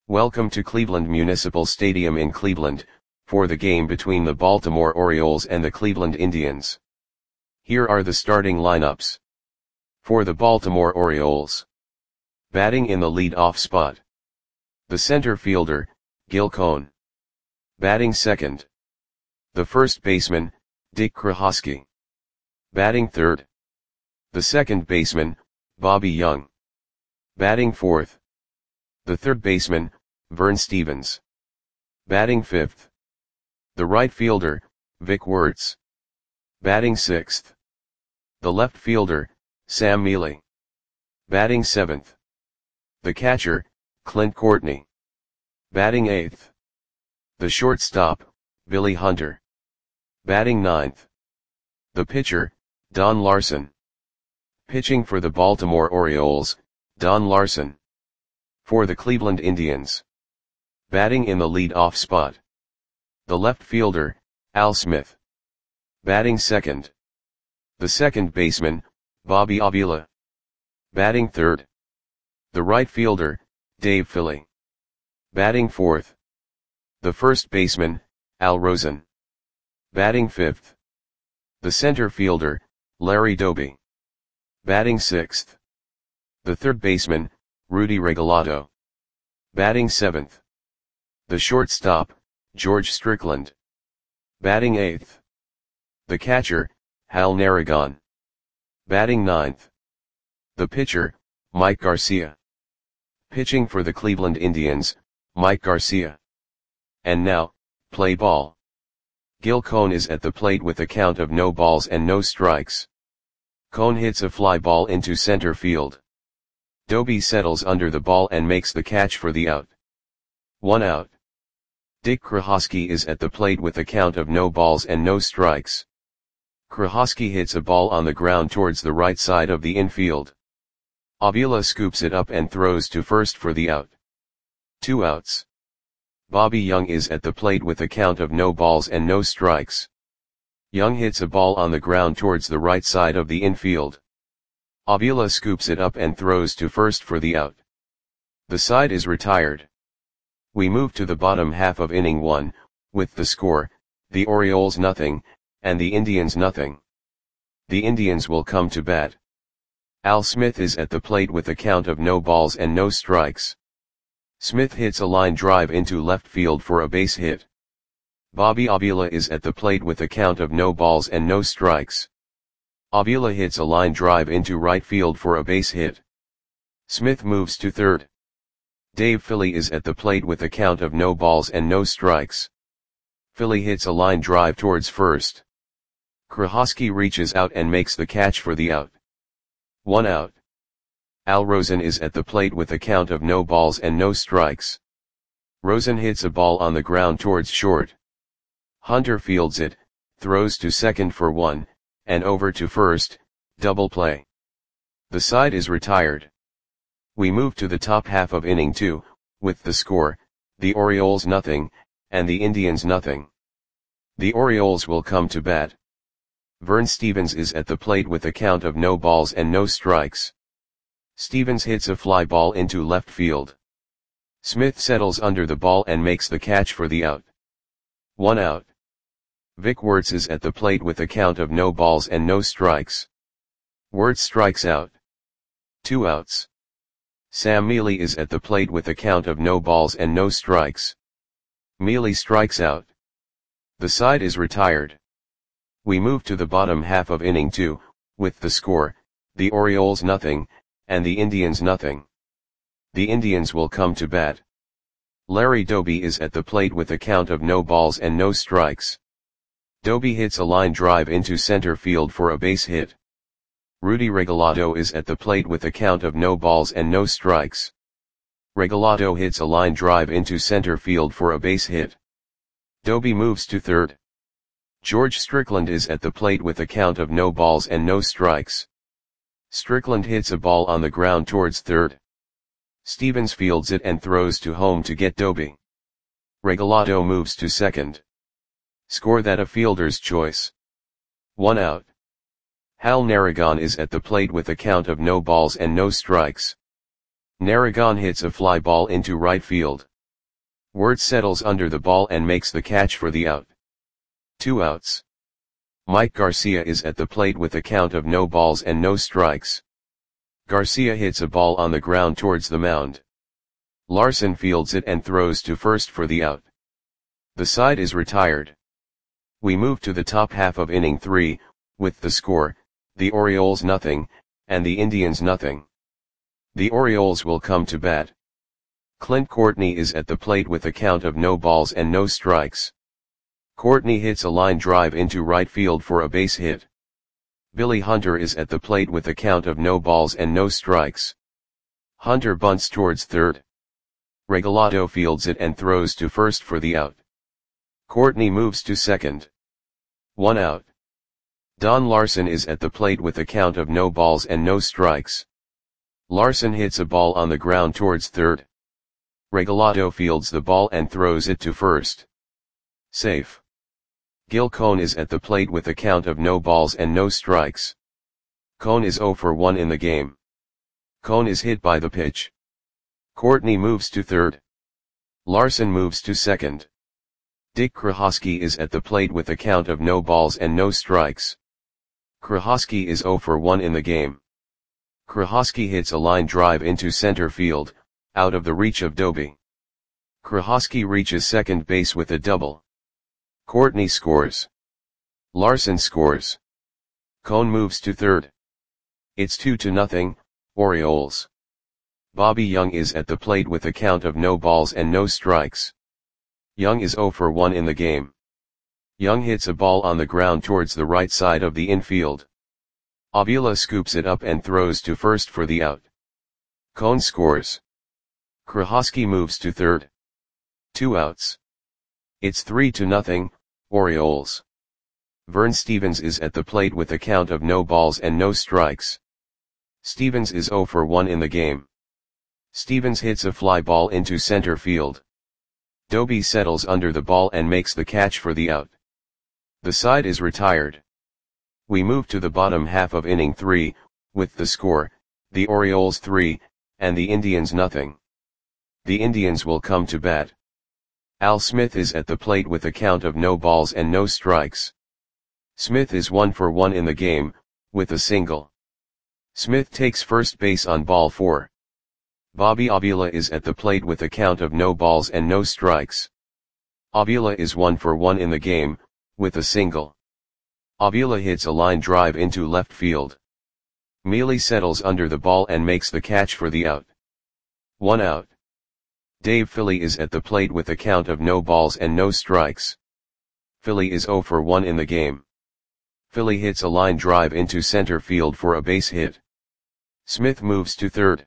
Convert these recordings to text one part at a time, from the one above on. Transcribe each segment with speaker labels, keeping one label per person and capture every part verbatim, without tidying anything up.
Speaker 1: Welcome to Cleveland Municipal Stadium in Cleveland, for the game between the Baltimore Orioles and the Cleveland Indians. Here are the starting lineups. For the Baltimore Orioles. Batting in the lead-off spot. The center fielder, Gil Cohn. Batting second. The first baseman, Dick Krohosky. Batting third. The second baseman, Bobby Young. Batting fourth. The third baseman, Vern Stephens. Batting fifth. The right fielder, Vic Wertz. Batting sixth. The left fielder, Sam Mele. Batting seventh. The catcher, Clint Courtney. Batting eighth. The shortstop, Billy Hunter. Batting ninth. The pitcher, Don Larson. Pitching for the Baltimore Orioles, Don Larson. For the Cleveland Indians. Batting in the lead-off spot. The left fielder, Al Smith. Batting second. The second baseman, Bobby Avila. Batting third. The right fielder, Dave Philly. Batting fourth. The first baseman, Al Rosen. Batting fifth. The center fielder, Larry Doby. Batting sixth. The third baseman, Rudy Regalado. Batting seventh. The shortstop, George Strickland. Batting eighth. The catcher, Hal Narragon. Batting ninth. The pitcher, Mike Garcia. Pitching for the Cleveland Indians, Mike Garcia. And now, play ball. Gil Cohn is at the plate with a count of no balls and no strikes. Cohn hits a fly ball into center field. Doby settles under the ball and makes the catch for the out. One out. Dick Krohosky is at the plate with a count of no balls and no strikes. Krohosky hits a ball on the ground towards the right side of the infield. Avila scoops it up and throws to first for the out. Two outs. Bobby Young is at the plate with a count of no balls and no strikes. Young hits a ball on the ground towards the right side of the infield. Avila scoops it up and throws to first for the out. The side is retired. We move to the bottom half of inning one, with the score, the Orioles nothing, and the Indians nothing. The Indians will come to bat. Al Smith is at the plate with a count of no balls and no strikes. Smith hits a line drive into left field for a base hit. Bobby Avila is at the plate with a count of no balls and no strikes. Avila hits a line drive into right field for a base hit. Smith moves to third. Dave Philly is at the plate with a count of no balls and no strikes. Philly hits a line drive towards first. Krohosky reaches out and makes the catch for the out. One out. Al Rosen is at the plate with a count of no balls and no strikes. Rosen hits a ball on the ground towards short. Hunter fields it, throws to second for one, and over to first, double play. The side is retired. We move to the top half of inning two, with the score, the Orioles nothing, and the Indians nothing. The Orioles will come to bat. Vern Stephens is at the plate with a count of no balls and no strikes. Stephens hits a fly ball into left field. Smith settles under the ball and makes the catch for the out. One out. Vic Wertz is at the plate with a count of no balls and no strikes. Wertz strikes out. Two outs. Sam Mele is at the plate with a count of no balls and no strikes. Mele strikes out. The side is retired. We move to the bottom half of inning two, with the score, the Orioles nothing, and the Indians nothing. The Indians will come to bat. Larry Doby is at the plate with a count of no balls and no strikes. Doby hits a line drive into center field for a base hit. Rudy Regalado is at the plate with a count of no balls and no strikes. Regalado hits a line drive into center field for a base hit. Doby moves to third. George Strickland is at the plate with a count of no balls and no strikes. Strickland hits a ball on the ground towards third. Stephens fields it and throws to home to get Doby. Regalado moves to second. Score that a fielder's choice. One out. Hal Narragon is at the plate with a count of no balls and no strikes. Narragon hits a fly ball into right field. Wertz settles under the ball and makes the catch for the out. Two outs. Mike Garcia is at the plate with a count of no balls and no strikes. Garcia hits a ball on the ground towards the mound. Larson fields it and throws to first for the out. The side is retired. We move to the top half of inning three, with the score, the Orioles nothing, and the Indians nothing. The Orioles will come to bat. Clint Courtney is at the plate with a count of no balls and no strikes. Courtney hits a line drive into right field for a base hit. Billy Hunter is at the plate with a count of no balls and no strikes. Hunter bunts towards third. Regalado fields it and throws to first for the out. Courtney moves to second. One out. Don Larson is at the plate with a count of no balls and no strikes. Larson hits a ball on the ground towards third. Regalado fields the ball and throws it to first. Safe. Gil Cone is at the plate with a count of no balls and no strikes. Cone is oh for one in the game. Cone is hit by the pitch. Courtney moves to third. Larson moves to second. Dick Krahosky is at the plate with a count of no balls and no strikes. Krahosky is oh for one in the game. Krahosky hits a line drive into center field, out of the reach of Doby. Krahosky reaches second base with a double. Courtney scores. Larson scores. Cone moves to third. It's two to nothing, Orioles. Bobby Young is at the plate with a count of no balls and no strikes. Young is oh for one in the game. Young hits a ball on the ground towards the right side of the infield. Avila scoops it up and throws to first for the out. Cone scores. Krahosky moves to third. Two outs. It's three to nothing, Orioles. Vern Stevens is at the plate with a count of no balls and no strikes. Stevens is oh for one in the game. Stevens hits a fly ball into center field. Doby settles under the ball and makes the catch for the out. The side is retired. We move to the bottom half of inning three, with the score, the Orioles three, and the Indians nothing. The Indians will come to bat. Al Smith is at the plate with a count of no balls and no strikes. Smith is one for one in the game, with a single. Smith takes first base on ball four. Bobby Avila is at the plate with a count of no balls and no strikes. Avila is one for one in the game, with a single. Avila hits a line drive into left field. Mealy settles under the ball and makes the catch for the out. One out. Dave Philly is at the plate with a count of no balls and no strikes. Philly is oh for one in the game. Philly hits a line drive into center field for a base hit. Smith moves to third.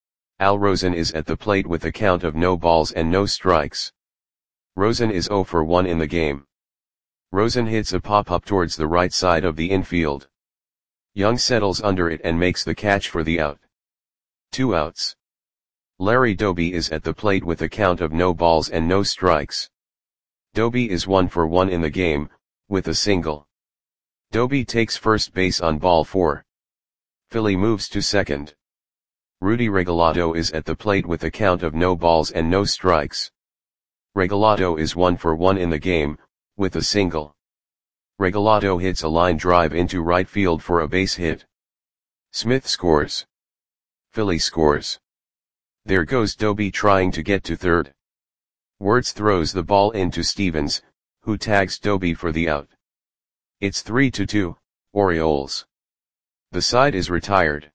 Speaker 1: Al Rosen is at the plate with a count of no balls and no strikes. Rosen is oh for one in the game. Rosen hits a pop-up towards the right side of the infield. Young settles under it and makes the catch for the out. Two outs. Larry Doby is at the plate with a count of no balls and no strikes. Doby is one for one in the game, with a single. Doby takes first base on ball four. Philly moves to second. Rudy Regalado is at the plate with a count of no balls and no strikes. Regalado is one for one in the game, with a single. Regalado hits a line drive into right field for a base hit. Smith scores. Philly scores. There goes Doby trying to get to third. Wertz throws the ball into Stevens, who tags Doby for the out. It's three to two, Orioles. The side is retired.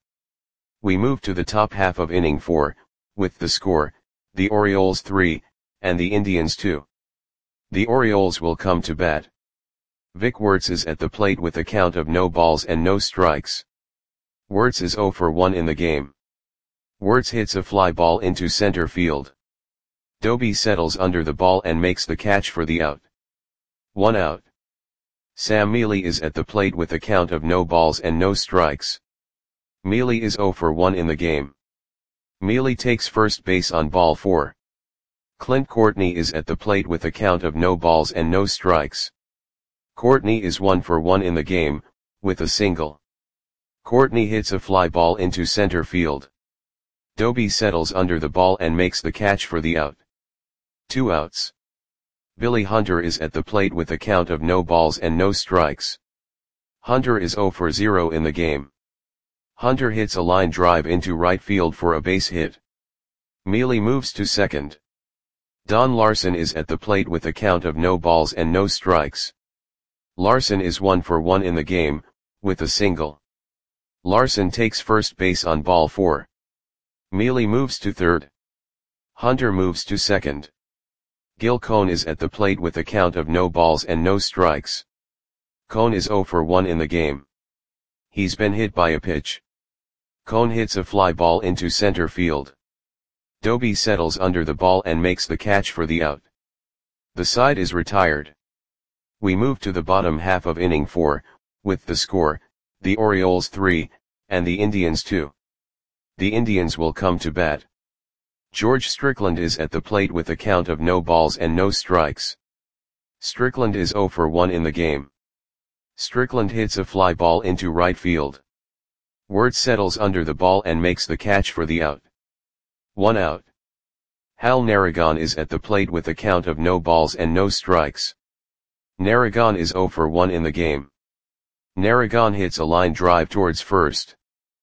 Speaker 1: We move to the top half of inning four, with the score, the Orioles three, and the Indians two. The Orioles will come to bat. Vic Wertz is at the plate with a count of no balls and no strikes. Wertz is oh for one in the game. Wertz hits a fly ball into center field. Doby settles under the ball and makes the catch for the out. One out. Sam Mealy is at the plate with a count of no balls and no strikes. Mealy is oh for one in the game. Mealy takes first base on ball four. Clint Courtney is at the plate with a count of no balls and no strikes. Courtney is one for one in the game, with a single. Courtney hits a fly ball into center field. Doby settles under the ball and makes the catch for the out. Two outs. Billy Hunter is at the plate with a count of no balls and no strikes. Hunter is zero for zero in the game. Hunter hits a line drive into right field for a base hit. Mealy moves to second. Don Larson is at the plate with a count of no balls and no strikes. Larson is one for one in the game, with a single. Larson takes first base on ball four. Mealy moves to third. Hunter moves to second. Gil Cone is at the plate with a count of no balls and no strikes. Cone is zero for one in the game. He's been hit by a pitch. Cone hits a fly ball into center field. Doby settles under the ball and makes the catch for the out. The side is retired. We move to the bottom half of inning four, with the score, the Orioles three, and the Indians two. The Indians will come to bat. George Strickland is at the plate with a count of no balls and no strikes. Strickland is zero for one in the game. Strickland hits a fly ball into right field. Wirtz settles under the ball and makes the catch for the out. One out. Hal Narragon is at the plate with a count of no balls and no strikes. Narragon is zero for one in the game. Narragon hits a line drive towards first.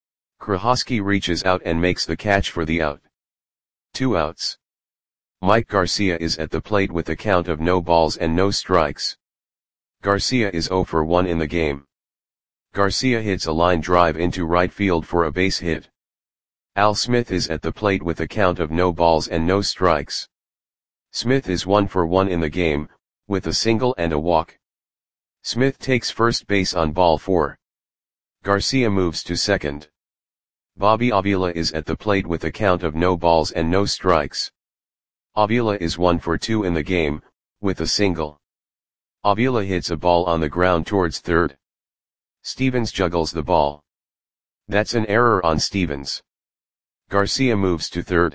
Speaker 1: Krahosky reaches out and makes the catch for the out. Two outs. Mike Garcia is at the plate with a count of no balls and no strikes. Garcia is zero for one in the game. Garcia hits a line drive into right field for a base hit. Al Smith is at the plate with a count of no balls and no strikes. Smith is one for one in the game, with a single and a walk. Smith takes first base on ball four. Garcia moves to second. Bobby Avila is at the plate with a count of no balls and no strikes. Avila is one for two in the game, with a single. Avila hits a ball on the ground towards third. Stevens juggles the ball. That's an error on Stevens. Garcia moves to third.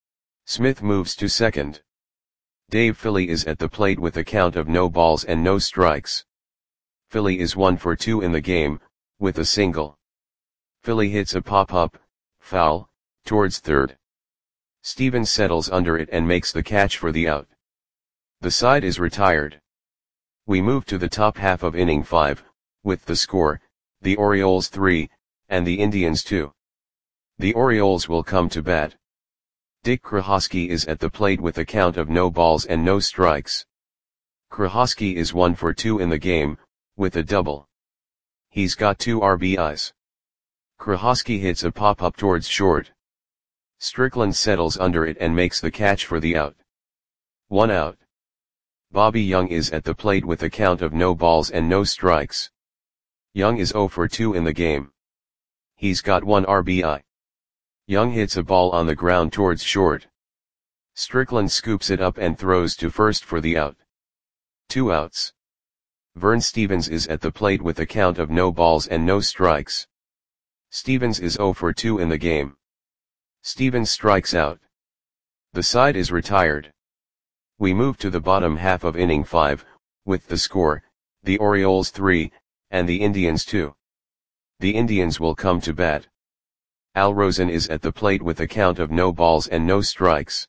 Speaker 1: Smith moves to second. Dave Philly is at the plate with a count of no balls and no strikes. Philly is one for two in the game, with a single. Philly hits a pop-up, foul, towards third. Stevens settles under it and makes the catch for the out. The side is retired. We move to the top half of inning five, with the score, the Orioles three, and the Indians two. The Orioles will come to bat. Dick Krahosky is at the plate with a count of no balls and no strikes. Krahosky is one for two in the game, with a double. He's got two R B Is. Krahosky hits a pop-up towards short. Strickland settles under it and makes the catch for the out. One out. Bobby Young is at the plate with a count of no balls and no strikes. Young is zero for two in the game. He's got one R B I. Young hits a ball on the ground towards short. Strickland scoops it up and throws to first for the out. Two outs. Vern Stevens is at the plate with a count of no balls and no strikes. Stevens is zero for two in the game. Stevens strikes out. The side is retired. We move to the bottom half of inning five, with the score, the Orioles three, and the Indians two. The Indians will come to bat. Al Rosen is at the plate with a count of no balls and no strikes.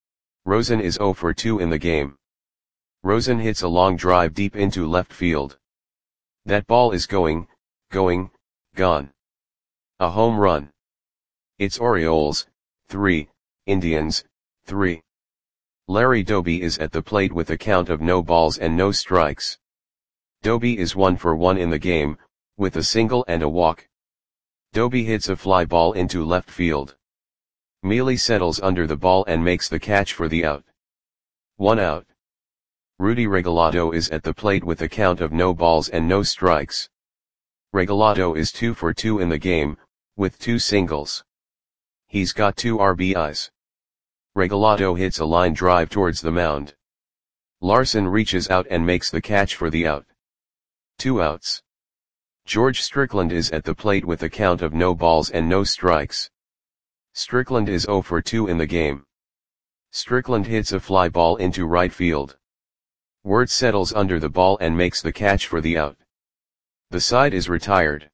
Speaker 1: Rosen is zero for two in the game. Rosen hits a long drive deep into left field. That ball is going, going, gone. A home run. It's Orioles, three, Indians, three. Larry Doby is at the plate with a count of no balls and no strikes. Doby is one for one in the game, with a single and a walk. Doby hits a fly ball into left field. Mealy settles under the ball and makes the catch for the out. One out. Rudy Regalado is at the plate with a count of no balls and no strikes. Regalado is two for two in the game, with two singles. He's got two R B Is. Regalado hits a line drive towards the mound. Larson reaches out and makes the catch for the out. Two outs. George Strickland is at the plate with a count of no balls and no strikes. Strickland is zero for two in the game. Strickland hits a fly ball into right field. Wirtz settles under the ball and makes the catch for the out. The side is retired.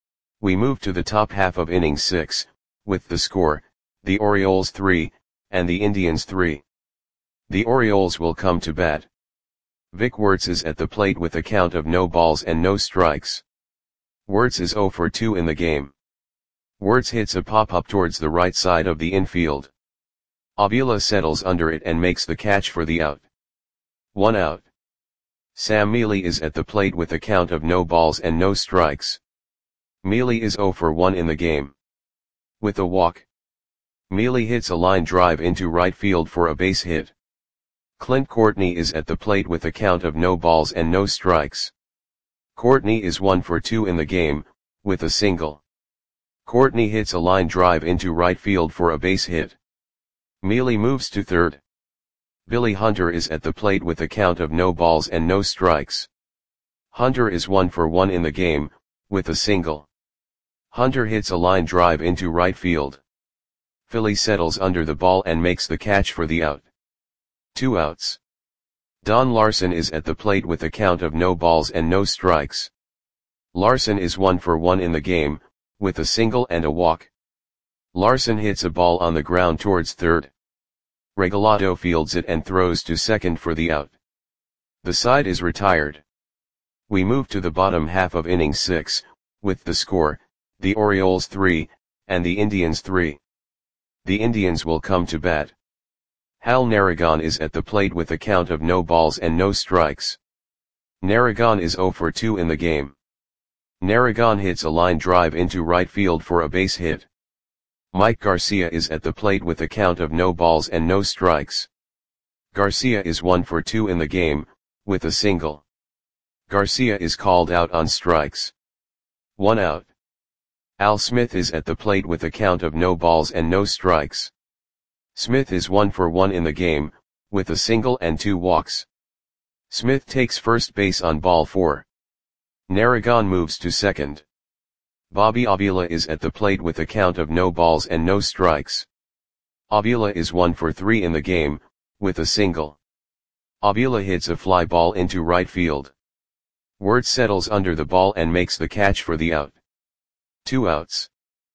Speaker 1: We move to the top half of inning six, with the score, the Orioles three, and the Indians three. The Orioles will come to bat. Vic Wertz is at the plate with a count of no balls and no strikes. Wertz is zero for two in the game. Wertz hits a pop-up towards the right side of the infield. Avila settles under it and makes the catch for the out. One out. Sam Mealy is at the plate with a count of no balls and no strikes. Mealy is zero for one in the game. With a walk, Mealy hits a line drive into right field for a base hit. Clint Courtney is at the plate with a count of no balls and no strikes. Courtney is one for two in the game, with a single. Courtney hits a line drive into right field for a base hit. Mealy moves to third. Billy Hunter is at the plate with a count of no balls and no strikes. Hunter is one for one in the game, with a single. Hunter hits a line drive into right field. Philly settles under the ball and makes the catch for the out. Two outs. Don Larson is at the plate with a count of no balls and no strikes. Larson is one for one in the game, with a single and a walk. Larson hits a ball on the ground towards third. Regalado fields it and throws to second for the out. The side is retired. We move to the bottom half of inning six, with the score, the Orioles three, and the Indians three. The Indians will come to bat. Hal Narragon is at the plate with a count of no balls and no strikes. Narragon is zero for two in the game. Narragon hits a line drive into right field for a base hit. Mike Garcia is at the plate with a count of no balls and no strikes. Garcia is one for two in the game, with a single. Garcia is called out on strikes. One out. Al Smith is at the plate with a count of no balls and no strikes. Smith is one for one in the game, with a single and two walks. Smith takes first base on ball four. Narragon moves to second. Bobby Avila is at the plate with a count of no balls and no strikes. Avila is one for three in the game, with a single. Avila hits a fly ball into right field. Wertz settles under the ball and makes the catch for the out. Two outs.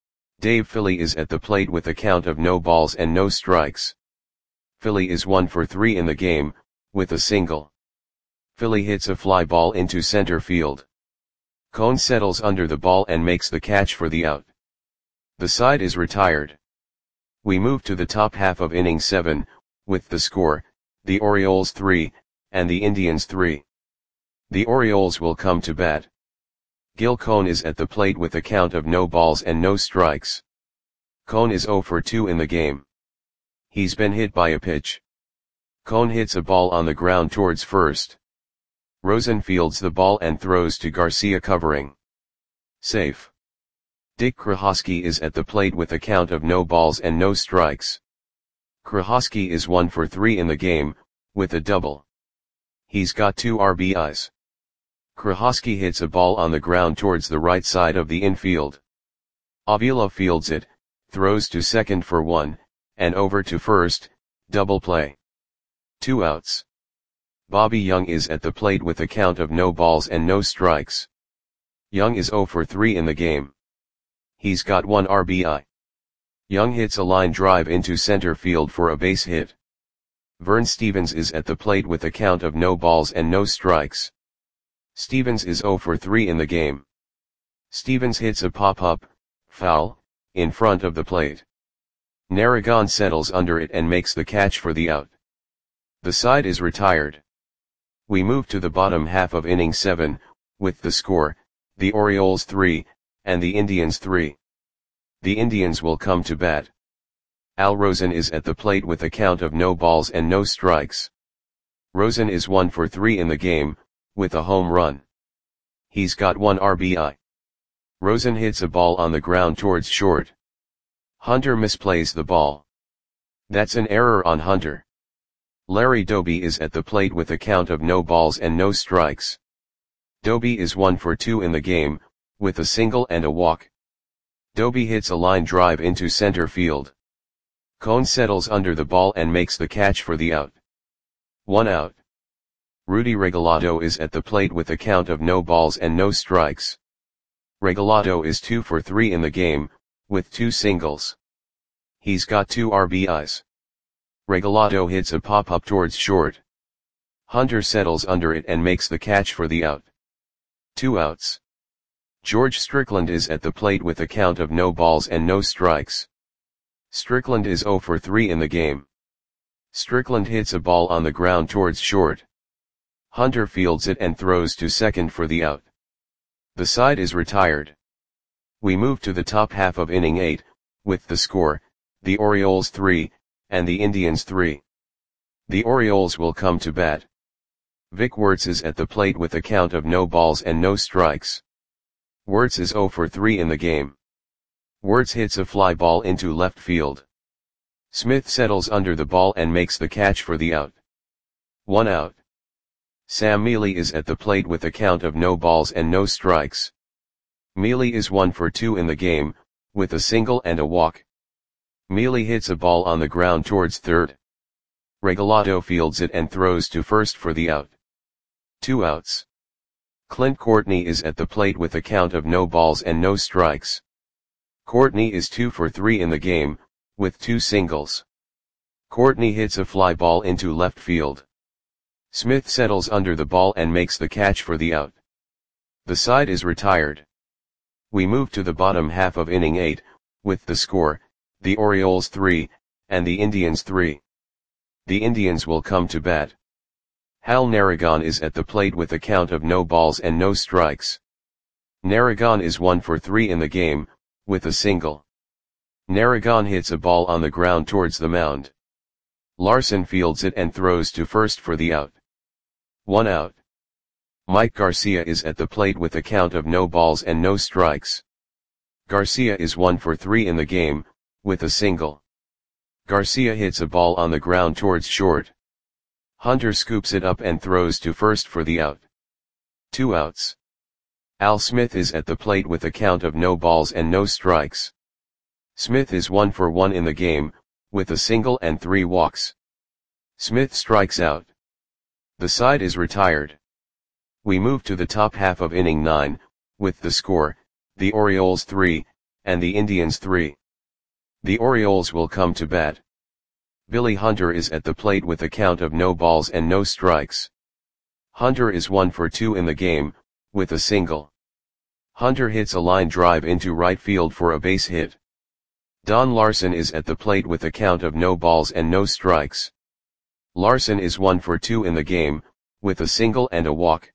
Speaker 1: Dave Philly is at the plate with a count of no balls and no strikes. Philly is one for three in the game, with a single. Philly hits a fly ball into center field. Cone settles under the ball and makes the catch for the out. The side is retired. We move to the top half of inning seven, with the score, the Orioles three, and the Indians three. The Orioles will come to bat. Gil Cone is at the plate with a count of no balls and no strikes. Cone is zero for two in the game. He's been hit by a pitch. Cone hits a ball on the ground towards first. Rosen fields the ball and throws to Garcia covering. Safe. Dick Krahoski is at the plate with a count of no balls and no strikes. Krahoski is one for three in the game, with a double. He's got two R B Is. Krahoski hits a ball on the ground towards the right side of the infield. Avila fields it, throws to second for one, and over to first, double play. Two outs. Bobby Young is at the plate with a count of no balls and no strikes. Young is zero for three in the game. He's got one R B I. Young hits a line drive into center field for a base hit. Vern Stevens is at the plate with a count of no balls and no strikes. Stevens is zero for three in the game. Stevens hits a pop-up, foul, in front of the plate. Narragon settles under it and makes the catch for the out. The side is retired. We move to the bottom half of inning seven, with the score, the Orioles three, and the Indians three. The Indians will come to bat. Al Rosen is at the plate with a count of no balls and no strikes. Rosen is one for three in the game, with a home run. He's got one R B I. Rosen hits a ball on the ground towards short. Hunter misplays the ball. That's an error on Hunter. Larry Doby is at the plate with a count of no balls and no strikes. Doby is one for two in the game, with a single and a walk. Doby hits a line drive into center field. Cone settles under the ball and makes the catch for the out. One out. Rudy Regalado is at the plate with a count of no balls and no strikes. Regalado is two for three in the game, with two singles. He's got two R B Is. Regalado hits a pop-up towards short. Hunter settles under it and makes the catch for the out. Two outs. George Strickland is at the plate with a count of no balls and no strikes. Strickland is oh for three in the game. Strickland hits a ball on the ground towards short. Hunter fields it and throws to second for the out. The side is retired. We move to the top half of inning eight, with the score, the Orioles three, and the Indians three. The Orioles will come to bat. Vic Wertz is at the plate with a count of no balls and no strikes. Wertz is oh for three in the game. Wertz hits a fly ball into left field. Smith settles under the ball and makes the catch for the out. One out. Sam Mealy is at the plate with a count of no balls and no strikes. Mealy is one for two in the game, with a single and a walk. Mealy hits a ball on the ground towards third. Regalado fields it and throws to first for the out. Two outs. Clint Courtney is at the plate with a count of no balls and no strikes. Courtney is two for three in the game, with two singles. Courtney hits a fly ball into left field. Smith settles under the ball and makes the catch for the out. The side is retired. We move to the bottom half of inning eight, with the score, the Orioles three, and the Indians three. The Indians will come to bat. Hal Narragon is at the plate with a count of no balls and no strikes. Narragon is one for three in the game, with a single. Narragon hits a ball on the ground towards the mound. Larson fields it and throws to first for the out. One out. Mike Garcia is at the plate with a count of no balls and no strikes. Garcia is one for three in the game, with a single. Garcia hits a ball on the ground towards short. Hunter scoops it up and throws to first for the out. Two outs. Al Smith is at the plate with a count of no balls and no strikes. Smith is one for one in the game, with a single and three walks. Smith strikes out. The side is retired. We move to the top half of inning nine, with the score, the Orioles three, and the Indians three. The Orioles will come to bat. Billy Hunter is at the plate with a count of no balls and no strikes. Hunter is one for two in the game, with a single. Hunter hits a line drive into right field for a base hit. Don Larson is at the plate with a count of no balls and no strikes. Larson is one for two in the game, with a single and a walk.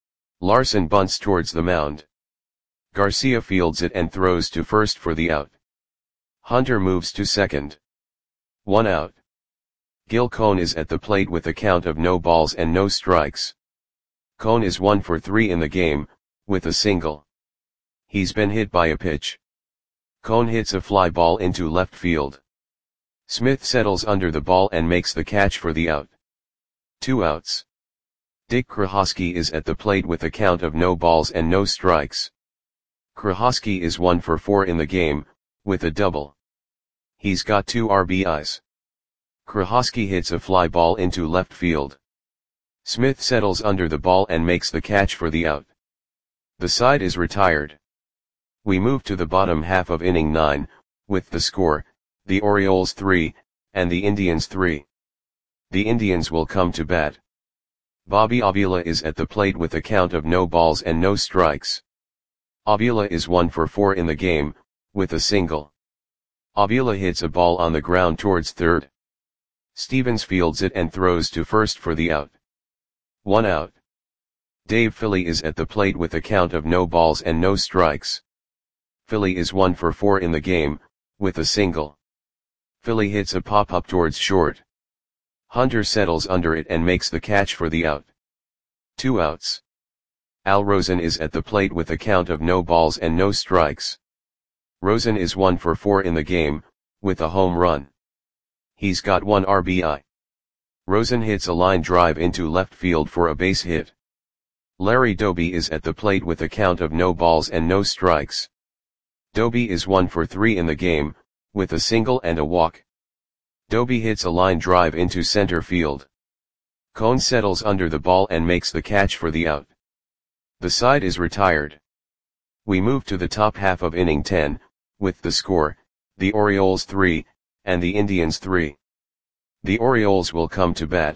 Speaker 1: Larson bunts towards the mound. Garcia fields it and throws to first for the out. Hunter moves to second. One out. Gil Cone is at the plate with a count of no balls and no strikes. Cone is one for three in the game, with a single. He's been hit by a pitch. Cone hits a fly ball into left field. Smith settles under the ball and makes the catch for the out. Two outs. Dick Krahosky is at the plate with a count of no balls and no strikes. Krahosky is one for four in the game, with a double. He's got two R B Is. Krahosky hits a fly ball into left field. Smith settles under the ball and makes the catch for the out. The side is retired. We move to the bottom half of inning nine, with the score, the Orioles three, and the Indians three. The Indians will come to bat. Bobby Avila is at the plate with a count of no balls and no strikes. Avila is one for four in the game, with a single. Avila hits a ball on the ground towards third. Stevens fields it and throws to first for the out. One out. Dave Philly is at the plate with a count of no balls and no strikes. Philly is one for four in the game, with a single. Philly hits a pop-up towards short. Hunter settles under it and makes the catch for the out. Two outs. Al Rosen is at the plate with a count of no balls and no strikes. Rosen is one for four in the game, with a home run. He's got one R B I. Rosen hits a line drive into left field for a base hit. Larry Doby is at the plate with a count of no balls and no strikes. Doby is one for three in the game, with a single and a walk. Doby hits a line drive into center field. Cone settles under the ball and makes the catch for the out. The side is retired. We move to the top half of inning ten, with the score, the Orioles three, and the Indians three. The Orioles will come to bat.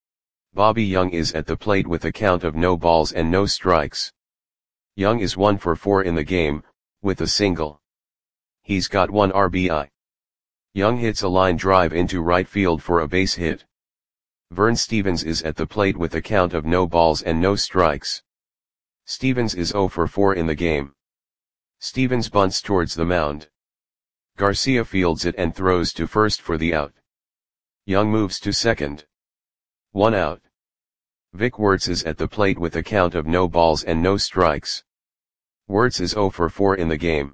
Speaker 1: Bobby Young is at the plate with a count of no balls and no strikes. Young is one for four in the game, with a single. He's got one R B I. Young hits a line drive into right field for a base hit. Vern Stephens is at the plate with a count of no balls and no strikes. Stephens is zero for four in the game. Stephens bunts towards the mound. Garcia fields it and throws to first for the out. Young moves to second. One out. Vic Wertz is at the plate with a count of no balls and no strikes. Wertz is zero for four in the game.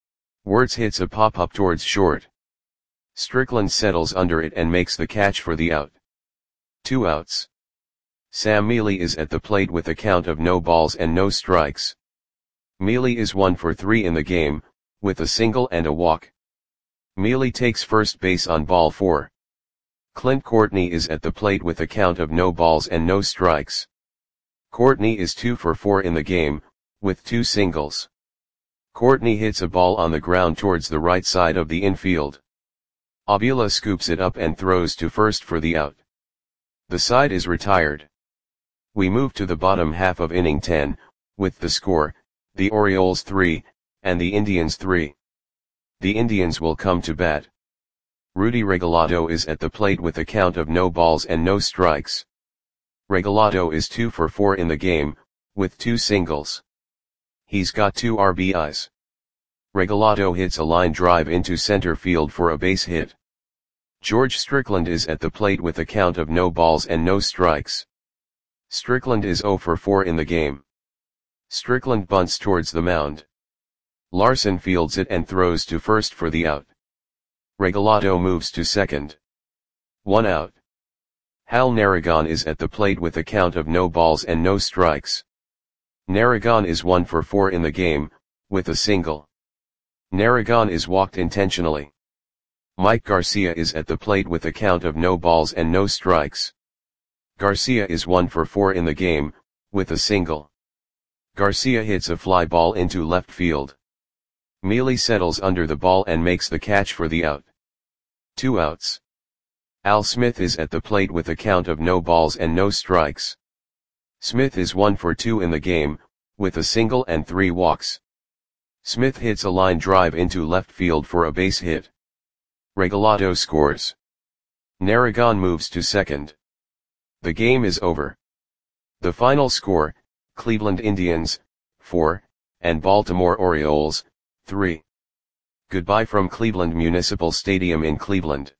Speaker 1: Wertz hits a pop-up towards short. Strickland settles under it and makes the catch for the out. Two outs. Sam Mealy is at the plate with a count of no balls and no strikes. Mealy is one for three in the game, with a single and a walk. Mealy takes first base on ball four. Clint Courtney is at the plate with a count of no balls and no strikes. Courtney is two for four in the game, with two singles. Courtney hits a ball on the ground towards the right side of the infield. Avila scoops it up and throws to first for the out. The side is retired. We move to the bottom half of inning ten, with the score, the Orioles three, and the Indians three. The Indians will come to bat. Rudy Regalado is at the plate with a count of no balls and no strikes. Regalado is two for four in the game, with two singles. He's got two R B Is. Regalado hits a line drive into center field for a base hit. George Strickland is at the plate with a count of no balls and no strikes. Strickland is zero for four in the game. Strickland bunts towards the mound. Larson fields it and throws to first for the out. Regalado moves to second. One out. Hal Narragon is at the plate with a count of no balls and no strikes. Narragon is one for four in the game, with a single. Narragon is walked intentionally. Mike Garcia is at the plate with a count of no balls and no strikes. Garcia is one for four in the game, with a single. Garcia hits a fly ball into left field. Mealy settles under the ball and makes the catch for the out. Two outs. Al Smith is at the plate with a count of no balls and no strikes. Smith is one for two in the game, with a single and three walks. Smith hits a line drive into left field for a base hit. Regalado scores. Narragon moves to second. The game is over. The final score, Cleveland Indians, four, and Baltimore Orioles, three. Goodbye from Cleveland Municipal Stadium in Cleveland.